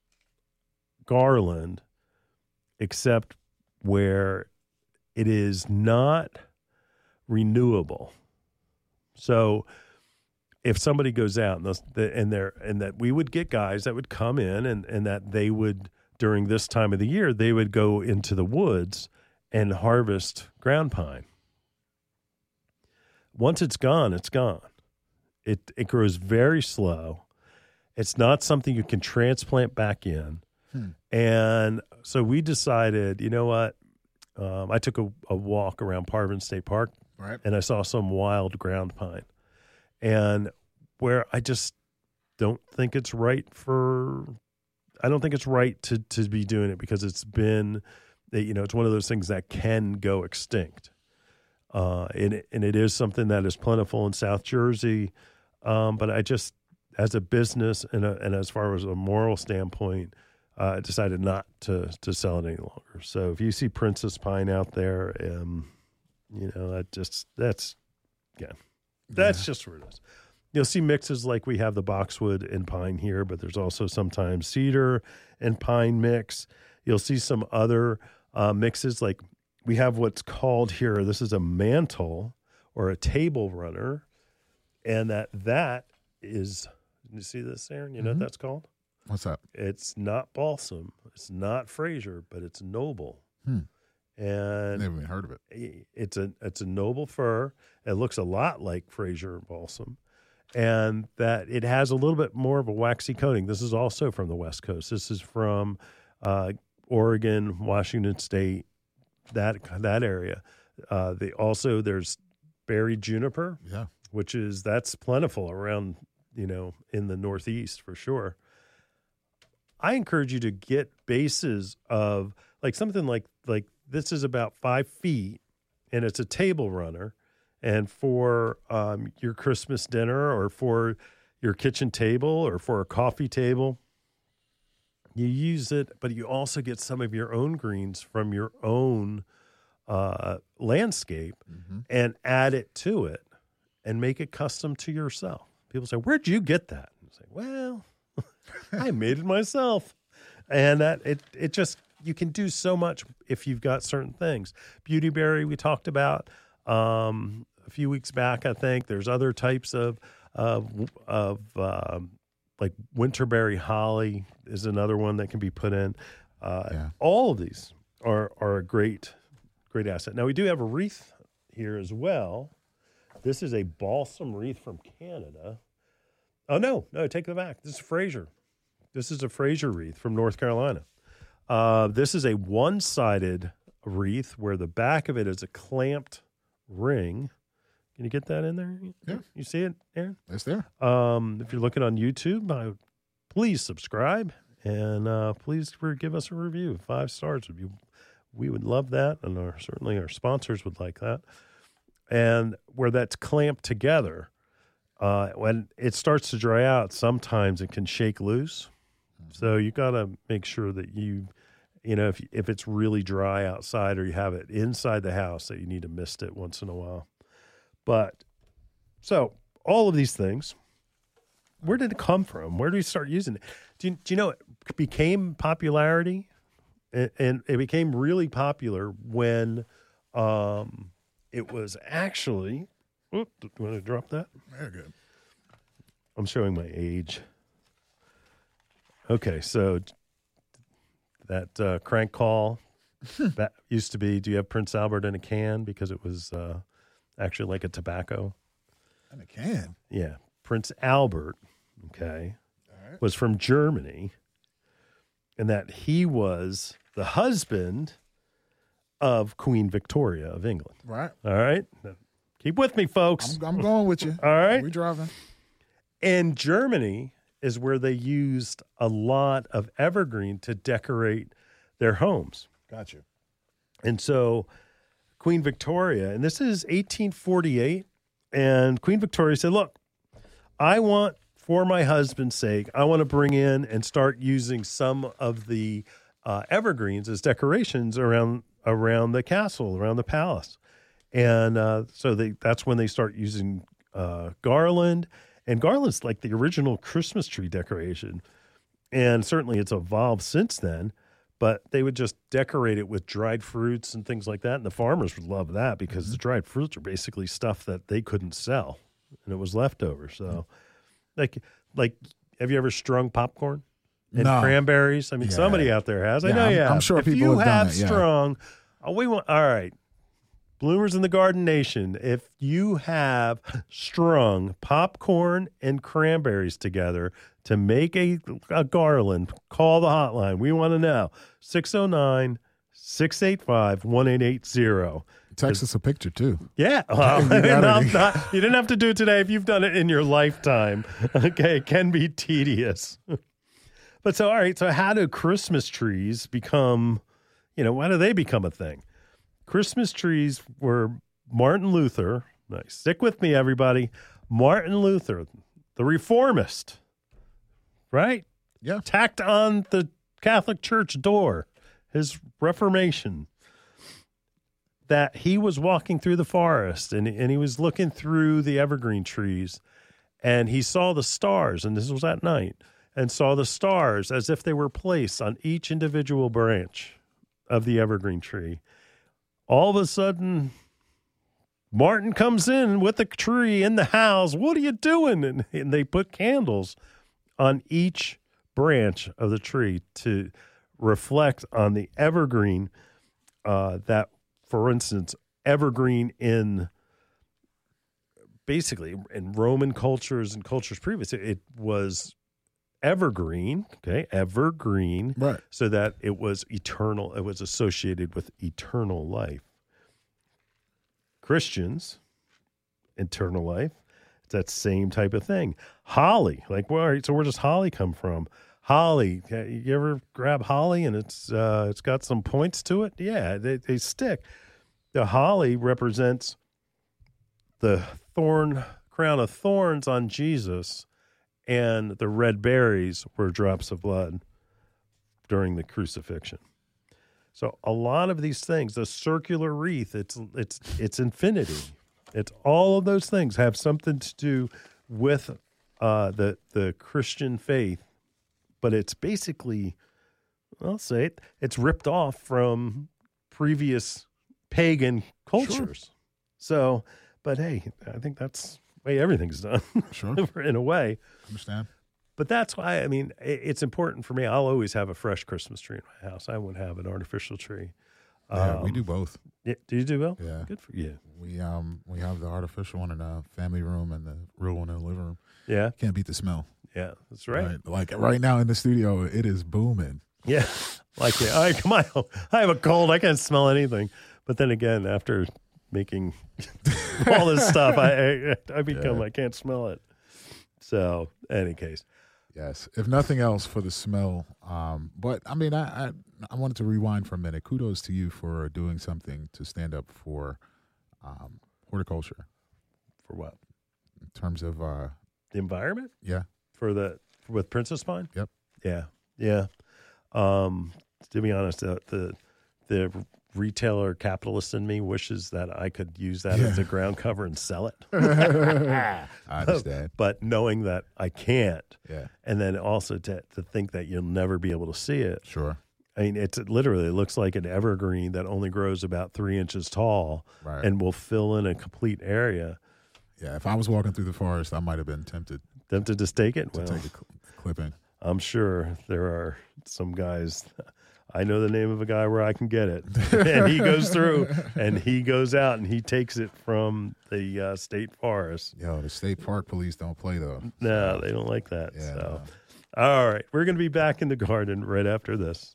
garland, except where it is not renewable. So, if somebody goes out and those, and there and that we would get guys that would come in and and that they would during this time of the year they would go into the woods and harvest ground pine. Once it's gone, it's gone. It it grows very slow. It's not something you can transplant back in. Hmm. And so we decided, you know what? um, I took a, a walk around Parvin State Park, Right. and I saw some wild ground pine, and where I just don't think it's right for, I don't think it's right to to be doing it because it's been, you know, it's one of those things that can go extinct, uh, and it, and it is something that is plentiful in South Jersey, um, but I just, as a business and a, and as far as a moral standpoint, uh, I decided not to to sell it any longer. So if you see Princess Pine out there, um, you know, that just that's yeah, that's yeah. just where it is. You'll see mixes like we have the boxwood and pine here, but there's also sometimes cedar and pine mix. You'll see some other uh, mixes like we have what's called here. This is a mantle or a table runner, and that that is. You see this, Aaron? You know mm-hmm. what that's called? What's that? It's not balsam. It's not Fraser, but it's noble. Hmm. And never even heard of it. It's a it's a noble fir. It looks a lot like Fraser balsam, and that it has a little bit more of a waxy coating. This is also from the West Coast. This is from uh, Oregon, Washington State, that that area. Uh, they also there's berry juniper, yeah, which is that's plentiful around. You know, in the Northeast for sure. I encourage you to get bases of like something like like this is about five feet, and it's a table runner, and for um, your Christmas dinner or for your kitchen table or for a coffee table, you use it, but you also get some of your own greens from your own uh, landscape mm-hmm. and add it to it and make it custom to yourself. People say, where'd you get that? And say, well, I made it myself. And that it it just, you can do so much if you've got certain things. Beautyberry we talked about um, a few weeks back, I think. There's other types of, of, of um, like winterberry holly is another one that can be put in. Uh, yeah. All of these are, are a great, great asset. Now, we do have a wreath here as well. This is a balsam wreath from Canada. Oh, no, no, take it back. This is Fraser. This is a Fraser wreath from North Carolina. Uh, this is a one-sided wreath where the back of it is a clamped ring. Can you get that in there? Yeah. You see it, Aaron? It's there. Um, if you're looking on YouTube, I, please subscribe and uh, please give us a review. Five stars would be, we would love that, and our, certainly our sponsors would like that. And where that's clamped together, uh, when it starts to dry out, sometimes it can shake loose. Mm-hmm. So you got to make sure that you, you know, if if it's really dry outside or you have it inside the house, that you need to mist it once in a while. But so all of these things, where did it come from? Where did we start using it? Do you, do you know it became popularity, and, and it became really popular when. Um, It was actually, oh, do you want to drop that? Very good. I'm showing my age. Okay, so that uh, crank call, that used to be, do you have Prince Albert in a can? Because it was uh, actually like a tobacco. In a can? Yeah. Prince Albert, okay, all right. was from Germany, and that he was the husband of Queen Victoria of England. Right. All right. Keep with me, folks. I'm, I'm going with you. All right. We're driving. And Germany is where they used a lot of evergreen to decorate their homes. Gotcha. And so Queen Victoria, and this is eighteen forty-eight, and Queen Victoria said, look, I want, for my husband's sake, I want to bring in and start using some of the uh, evergreens as decorations around around the castle, around the palace. And uh, so they that's when they start using uh, garland. And garland's like the original Christmas tree decoration. And certainly it's evolved since then. But they would just decorate it with dried fruits and things like that. And the farmers would love that because mm-hmm. the dried fruits are basically stuff that they couldn't sell. And it was leftover. So, mm-hmm. like, like, have you ever strung popcorn? And no. cranberries? I mean, yeah. somebody out there has. I yeah, know I'm, you have. I'm sure if people you have, have done it, yeah. strung, oh, we want, all right. Bloomers in the Garden Nation, if you have strung popcorn and cranberries together to make a, a garland, call the hotline. We want to know. six oh nine, six eight five, one eight eight zero. Text us a picture, too. Yeah. Well, You got no, it. not, you didn't have to do it today if you've done it in your lifetime. Okay. It can be tedious. But so, all right. So how do Christmas trees become, you know, why do they become a thing? Christmas trees were Martin Luther. Nice. Stick with me, everybody. Martin Luther, the reformist, right? Yeah. Tacked on the Catholic Church door, his Reformation, that he was walking through the forest and, and he was looking through the evergreen trees and he saw the stars, and this was at night, and saw the stars as if they were placed on each individual branch of the evergreen tree. All of a sudden, Martin comes in with the tree in the house. What are you doing? And, and they put candles on each branch of the tree to reflect on the evergreen uh, that, for instance, evergreen in basically in Roman cultures and cultures previous, it, it was evergreen, okay, evergreen, Right. so that it was eternal. It was associated with eternal life. Christians, eternal life, it's that same type of thing. Holly, like, well, all right, so where does holly come from? Holly, you ever grab holly and it's uh, it's got some points to it? Yeah, they, they stick. The holly represents the thorn, crown of thorns on Jesus, and the red berries were drops of blood during the crucifixion. So a lot of these things, the circular wreath, it's it's it's infinity. It's all of those things have something to do with uh, the the Christian faith, but it's basically, I'll say it, it's ripped off from previous pagan cultures. Sure. So, but hey, I think that's the way everything's done. Sure. In a way. Understand. But that's why, I mean, it's important for me. I'll always have a fresh Christmas tree in my house. I won't have an artificial tree. Yeah, um, we do both. Yeah, do you do, Bill? Yeah. Good for you. We um we have the artificial one in the family room and the real one in the living room. Yeah. Can't beat the smell. Yeah, that's right. Right? Like right now in the studio, it is booming. Yeah. Like, yeah. All right, come on. I have a cold. I can't smell anything. But then again, after making all this stuff, I I, I become, yeah. I can't smell it. So, any case. Yes, if nothing else for the smell. Um, but I mean, I, I I wanted to rewind for a minute. Kudos to you for doing something to stand up for um, horticulture. For what? In terms of uh, the environment? Yeah. For the for, with Princess Pine? Yep. Yeah. Yeah. Um, to be honest, the, the the retailer capitalist in me wishes that I could use that yeah. as a ground cover and sell it. I understand. But knowing that I can't, yeah, and then also to, to think that you'll never be able to see it. Sure. I mean, it's it literally it looks like an evergreen that only grows about three inches tall, right, and will fill in a complete area. Yeah, if I was walking through the forest, I might have been tempted. Tempted to stake it? To well, take a cl- clipping. I'm sure there are some guys. I know the name of a guy where I can get it. And he goes through and he goes out and he takes it from the uh, state forest. Yo, the state park police don't play, though. No, they don't like that. Yeah, so, no. All right. We're going to be back in the garden right after this.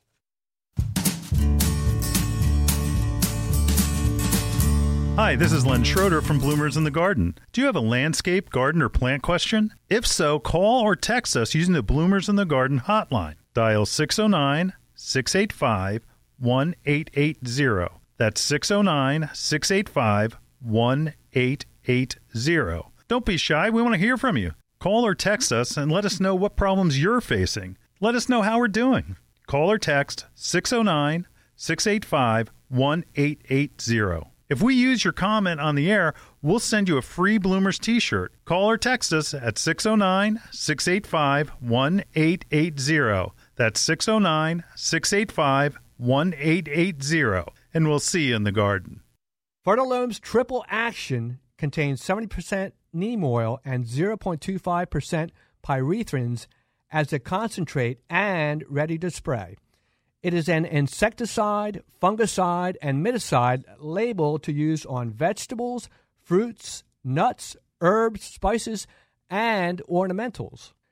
Hi, this is Len Schroeder from Bloomers in the Garden. Do you have a landscape, garden, or plant question? If so, call or text us using the Bloomers in the Garden hotline. Dial six oh nine, six eight five, one eight eight zero. That's six oh nine, six eight five, one eight eight zero. Don't be shy. We want to hear from you. Call or text us and let us know what problems you're facing. Let us know how we're doing. Call or text six oh nine, six eight five, one eight eight zero. If we use your comment on the air, we'll send you a free Bloomers t-shirt. Call or text us at six oh nine, six eight five, one eight eight zero. That's six oh nine, six eight five, one eight eight zero. And we'll see you in the garden. Fertilome's Triple Action contains seventy percent neem oil and zero point two five percent pyrethrins as a concentrate and ready to spray. It is an insecticide, fungicide, and miticide labeled to use on vegetables, fruits, nuts, herbs, spices, and ornamentals.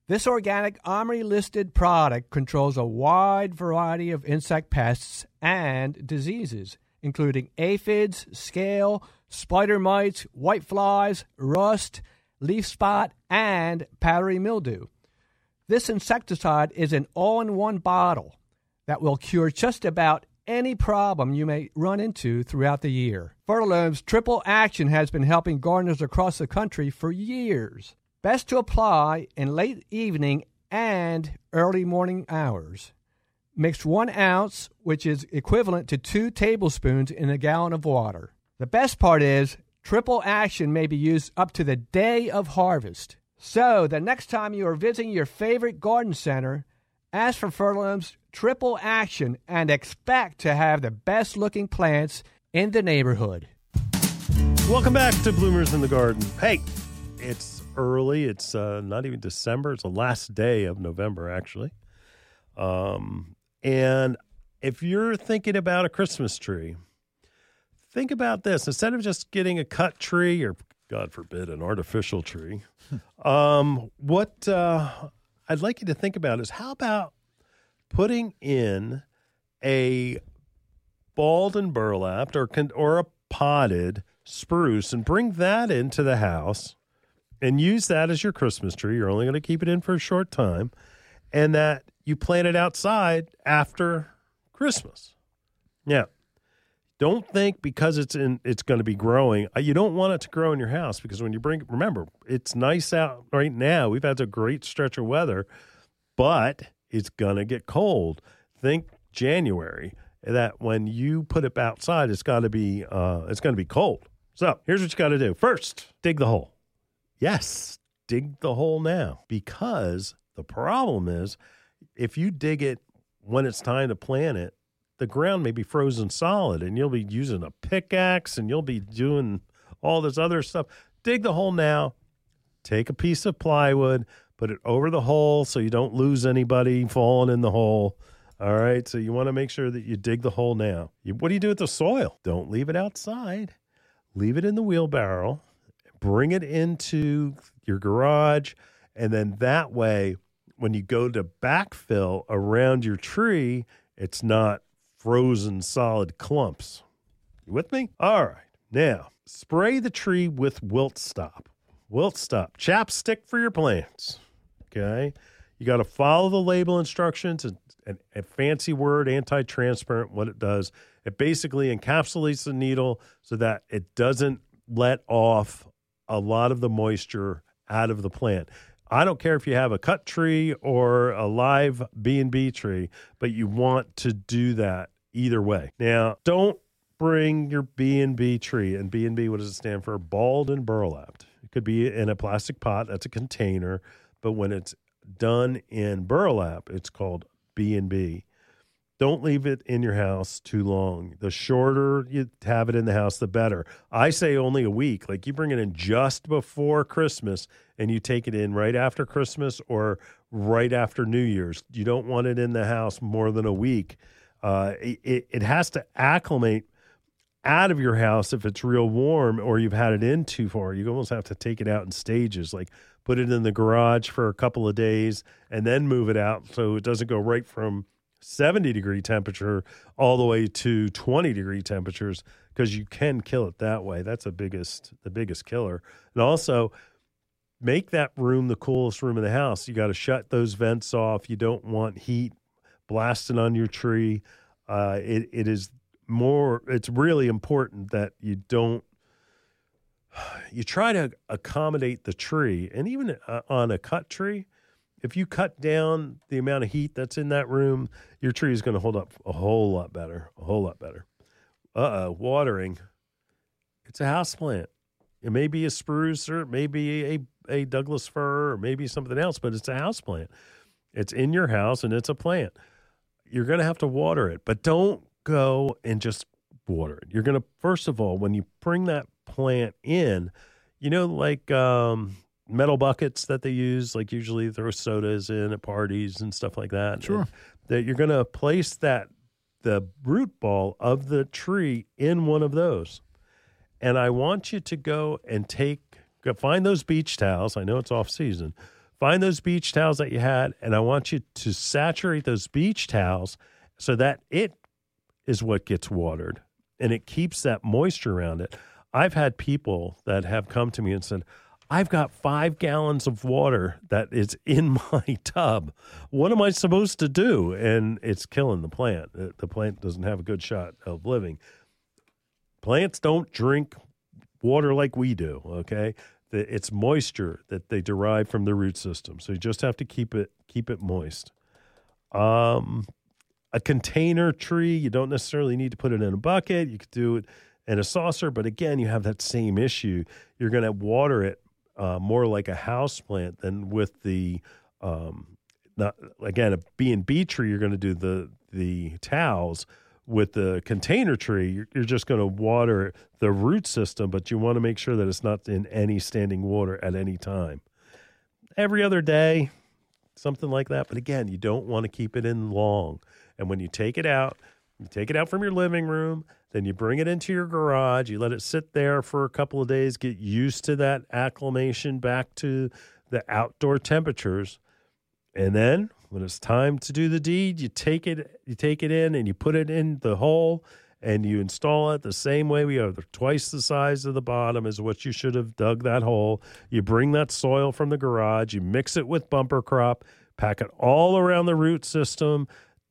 This organic OMRI-listed product controls a wide variety of insect pests and diseases, including aphids, scale, spider mites, whiteflies, rust, leaf spot, and powdery mildew. This insecticide is an all-in-one bottle that will cure just about any problem you may run into throughout the year. Fertilome's Triple Action has been helping gardeners across the country for years. Best to apply in late evening and early morning hours. Mix one ounce, which is equivalent to two tablespoons in a gallon of water. The best part is Triple Action may be used up to the day of harvest. So the next time you are visiting your favorite garden center, ask for Fertilome's Triple Action and expect to have the best looking plants in the neighborhood. Welcome back to Bloomers in the Garden. Hey, it's early. It's uh, not even December. It's the last day of November, actually. Um, and if you're thinking about a Christmas tree, think about this. Instead of just getting a cut tree or, God forbid, an artificial tree, um, what uh, I'd like you to think about is how about putting in a balled and burlapped or, or a potted spruce and bring that into the house and use that as your Christmas tree. You're only going to keep it in for a short time, and that you plant it outside after Christmas. Now, don't think because it's in, it's going to be growing. You don't want it to grow in your house because when you bring, remember, it's nice out right now. We've had a great stretch of weather, but it's going to get cold. Think January, that when you put it outside, it's got to be, uh, it's going to be cold. So here's what you got to do. First, dig the hole. Yes, dig the hole now, because the problem is if you dig it when it's time to plant it, the ground may be frozen solid and you'll be using a pickaxe and you'll be doing all this other stuff. Dig the hole now. Take a piece of plywood, put it over the hole so you don't lose anybody falling in the hole. All right, so you want to make sure that you dig the hole now. You, what do you do with the soil? Don't leave it outside. Leave it in the wheelbarrow. Bring it into your garage, and then that way, when you go to backfill around your tree, it's not frozen solid clumps. You with me? All right. Now, spray the tree with Wilt Stop. Wilt Stop. Chapstick for your plants. Okay? You got to follow the label instructions. It's a, a fancy word, anti-transparent, what it does. It basically encapsulates the needle so that it doesn't let off a lot of the moisture out of the plant. I don't care if you have a cut tree or a live B and B tree, but you want to do that either way. Now, don't bring your B and B tree. And B and B, what does it stand for? Balled and burlapped. It could be in a plastic pot. That's a container. But when it's done in burlap, it's called B and B. Don't leave it in your house too long. The shorter you have it in the house, the better. I say only a week. Like you bring it in just before Christmas and you take it in right after Christmas or right after New Year's. You don't want it in the house more than a week. Uh, it, it has to acclimate out of your house if it's real warm or you've had it in too far. You almost have to take it out in stages, like put it in the garage for a couple of days and then move it out so it doesn't go right from seventy degree temperature all the way to twenty degree temperatures, because you can kill it that way. That's the biggest, the biggest killer. And also make that room the coolest room in the house. You got to shut those vents off. You don't want heat blasting on your tree. Uh, it, it is more, it's really important that you don't, you try to accommodate the tree. And even uh, on a cut tree, if you cut down the amount of heat that's in that room, your tree is going to hold up a whole lot better, a whole lot better. Uh-oh, watering. It's a houseplant. It may be a spruce or it may be a, a Douglas fir or maybe something else, but it's a houseplant. It's in your house and it's a plant. You're going to have to water it, but don't go and just water it. You're going to, first of all, when you bring that plant in, you know, like um, – metal buckets that they use, like usually throw sodas in at parties and stuff like that. Sure. And that you're going to place that, the root ball of the tree in one of those. And I want you to go and take, go find those beach towels. I know it's off season. Find those beach towels that you had, and I want you to saturate those beach towels so that it is what gets watered, and it keeps that moisture around it. I've had people that have come to me and said, I've got five gallons of water that is in my tub. What am I supposed to do? And it's killing the plant. The plant doesn't have a good shot of living. Plants don't drink water like we do, okay? It's moisture that they derive from the root system. So you just have to keep it keep it moist. Um, a container tree, you don't necessarily need to put it in a bucket. You could do it in a saucer, but again, you have that same issue. You're going to water it uh, more like a house plant than with the, um, not again, a B and B tree, you're going to do the the towels. With the container tree, you're, you're just going to water the root system, but you want to make sure that it's not in any standing water at any time. Every other day, something like that. But again, you don't want to keep it in long. And when you take it out, you take it out from your living room, then you bring it into your garage, you let it sit there for a couple of days, get used to that acclimation back to the outdoor temperatures. And then when it's time to do the deed, you take it you take it in and you put it in the hole and you install it the same way we are, twice the size of the bottom is what you should have dug that hole. You bring that soil from the garage, you mix it with bumper crop, pack it all around the root system,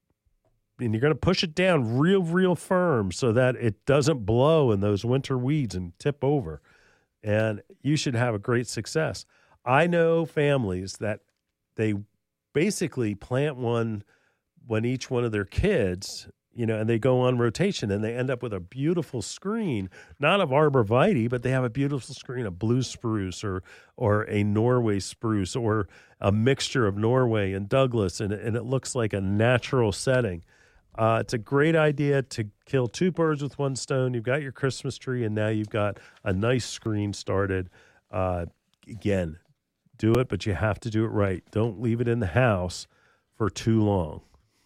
and you're going to push it down real, real firm so that it doesn't blow in those winter weeds and tip over. And you should have a great success. I know families that they basically plant one when each one of their kids, you know, and they go on rotation and they end up with a beautiful screen, not of arborvitae, but they have a beautiful screen of blue spruce or or a Norway spruce or a mixture of Norway and Douglas, and, and it looks like a natural setting. Uh, it's a great idea to kill two birds with one stone. You've got your Christmas tree, and now you've got a nice screen started. Uh, again, do it, but you have to do it right. Don't leave it in the house for too long.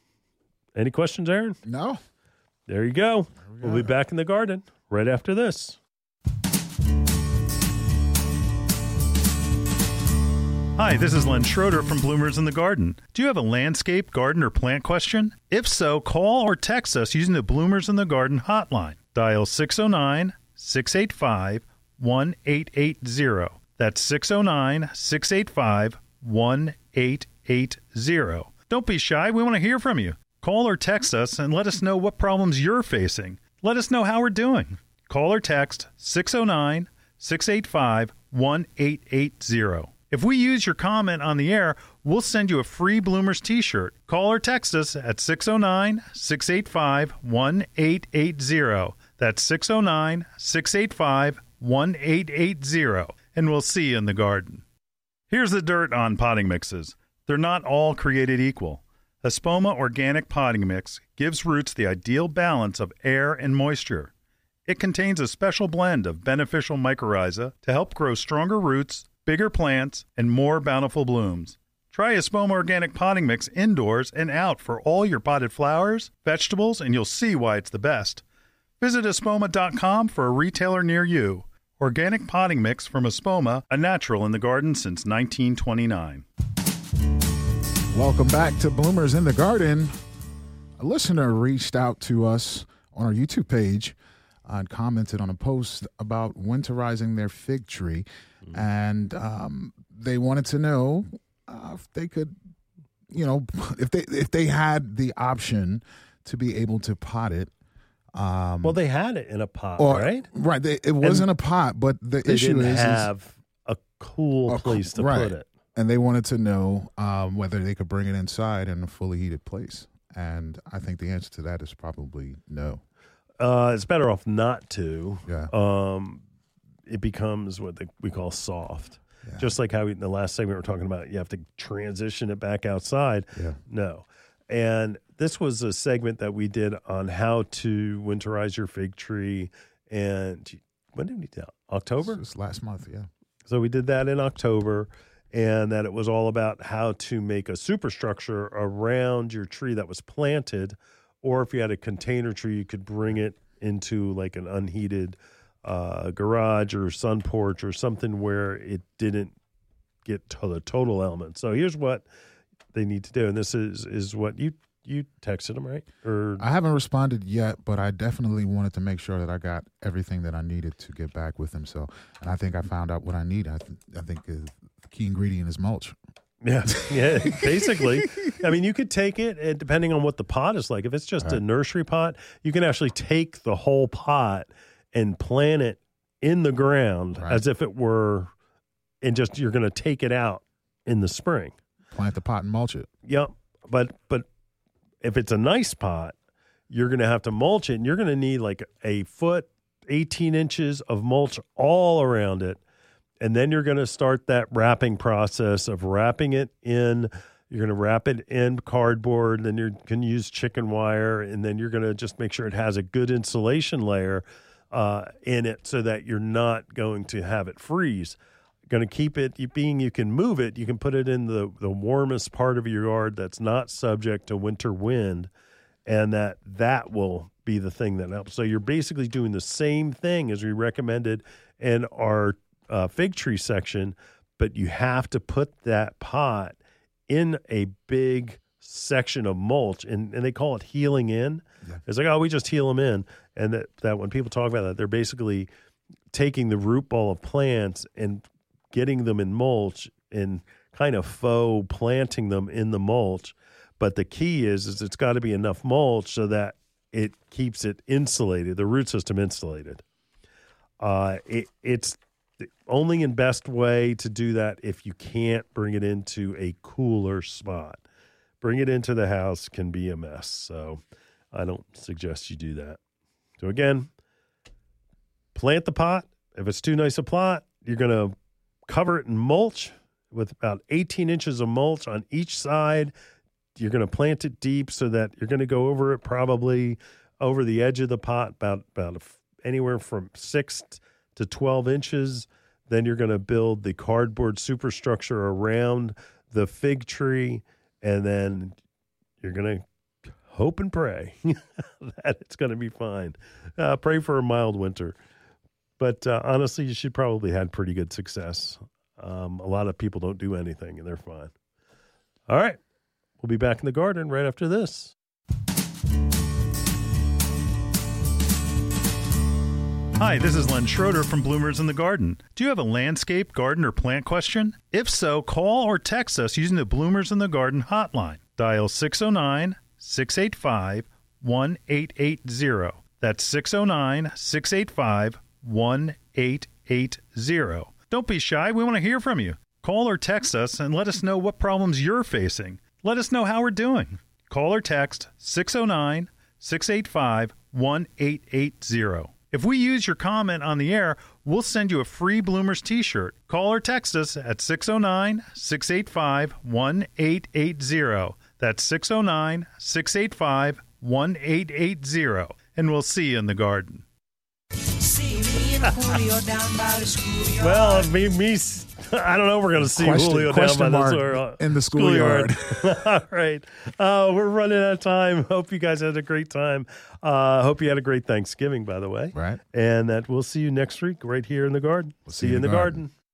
Any questions, Aaron? No. There you go. We we'll be back in the garden right after this. Hi, this is Len Schroeder from Bloomers in the Garden. Do you have a landscape, garden, or plant question? If so, call or text us using the Bloomers in the Garden hotline. Dial six oh nine, six eight five, one eight eight zero. That's six oh nine, six eight five, one eight eight zero. Don't be shy. We want to hear from you. Call or text us and let us know what problems you're facing. Let us know how we're doing. Call or text six oh nine, six eight five, one eight eight zero. If we use your comment on the air, we'll send you a free Bloomers t-shirt. Call or text us at six oh nine, six eight five, one eight eight zero. That's six oh nine, six eight five, one eight eight zero. And we'll see you in the garden. Here's the dirt on potting mixes. They're not all created equal. Espoma Organic Potting Mix gives roots the ideal balance of air and moisture. It contains a special blend of beneficial mycorrhiza to help grow stronger roots, bigger plants, and more bountiful blooms. Try Espoma Organic Potting Mix indoors and out for all your potted flowers, vegetables, and you'll see why it's the best. Visit espoma dot com for a retailer near you. Organic potting mix from Espoma, a natural in the garden since nineteen twenty-nine. Welcome back to Bloomers in the Garden. A listener reached out to us on our YouTube page and commented on a post about winterizing their fig tree. Mm-hmm. And um, they wanted to know uh, if they could, you know, if they if they had the option to be able to pot it. Um, well, they had it in a pot, or, right? Right. They, it wasn't a pot, but the they issue didn't is have is a cool a, place to right. put it. And they wanted to know um, whether they could bring it inside in a fully heated place. And I think the answer to that is probably no. Uh, it's better off not to. Yeah. Um, it becomes what they, we call soft. Yeah. Just like how we, in the last segment we were talking about, you have to transition it back outside. Yeah. No. And this was a segment that we did on how to winterize your fig tree. And when did we do that? October? This last month, yeah. So we did that in October, and that it was all about how to make a superstructure around your tree that was planted, or if you had a container tree, you could bring it into like an unheated uh, garage or sun porch or something where it didn't get to the total element. So here's what they need to do, and this is is what you you texted them, right? Or I haven't responded yet, but I definitely wanted to make sure that I got everything that I needed to get back with him. So, and I think I found out what I need. I, th- I think uh, the key ingredient is mulch. Yeah, yeah. Basically, I mean, you could take it, and depending on what the pot is like. If it's just Right. a nursery pot, you can actually take the whole pot and plant it in the ground Right. as if it were, and just you're going to take it out in the spring. Plant the pot and mulch it. Yep, but but if it's a nice pot, you're going to have to mulch it, and you're going to need like a foot, eighteen inches of mulch all around it. And then you're going to start that wrapping process of wrapping it in. You're going to wrap it in cardboard. Then you're going to use chicken wire. And then you're going to just make sure it has a good insulation layer uh, in it so that you're not going to have it freeze. Going to keep it, you, being you can move it, you can put it in the, the warmest part of your yard that's not subject to winter wind. And that that will be the thing that helps. So you're basically doing the same thing as we recommended in our Uh, fig tree section, but you have to put that pot in a big section of mulch, and, and they call it healing in. Yeah. It's like, oh, we just heal them in. And that, that when people talk about that, they're basically taking the root ball of plants and getting them in mulch and kind of faux planting them in the mulch. But the key is, is it's got to be enough mulch so that it keeps it insulated, the root system insulated. Uh, it, it's the only and best way to do that if you can't bring it into a cooler spot. Bring it into the house can be a mess, so I don't suggest you do that. So again, plant the pot. If it's too nice a plot, you're going to cover it in mulch with about eighteen inches of mulch on each side. You're going to plant it deep so that you're going to go over it probably over the edge of the pot about, about anywhere from six to twelve inches. Then you're going to build the cardboard superstructure around the fig tree, and then you're going to hope and pray that it's going to be fine. Uh, pray for a mild winter. But uh, honestly, you should probably had pretty good success. Um, a lot of people don't do anything, and they're fine. All right. We'll be back in the garden right after this. Hi, this is Len Schroeder from Bloomers in the Garden. Do you have a landscape, garden, or plant question? If so, call or text us using the Bloomers in the Garden hotline. Dial six oh nine, six eight five, one eight eight zero. That's six oh nine, six eight five, one eight eight zero. Don't be shy. We want to hear from you. Call or text us and let us know what problems you're facing. Let us know how we're doing. Call or text six oh nine, six eight five, one eight eight zero. If we use your comment on the air, we'll send you a free Bloomers t-shirt. Call or text us at six oh nine, six eight five, one eight eight zero. That's six oh nine, six eight five, one eight eight zero. And we'll see you in the garden. Well, me, me, I don't know. We're going to see Question- Julio down question by mark this or, uh, in the schoolyard. All right. Uh, we're running out of time. Hope you guys had a great time. Uh, hope you had a great Thanksgiving, by the way. Right. And that we'll see you next week right here in the garden. We'll see, you in the garden. garden.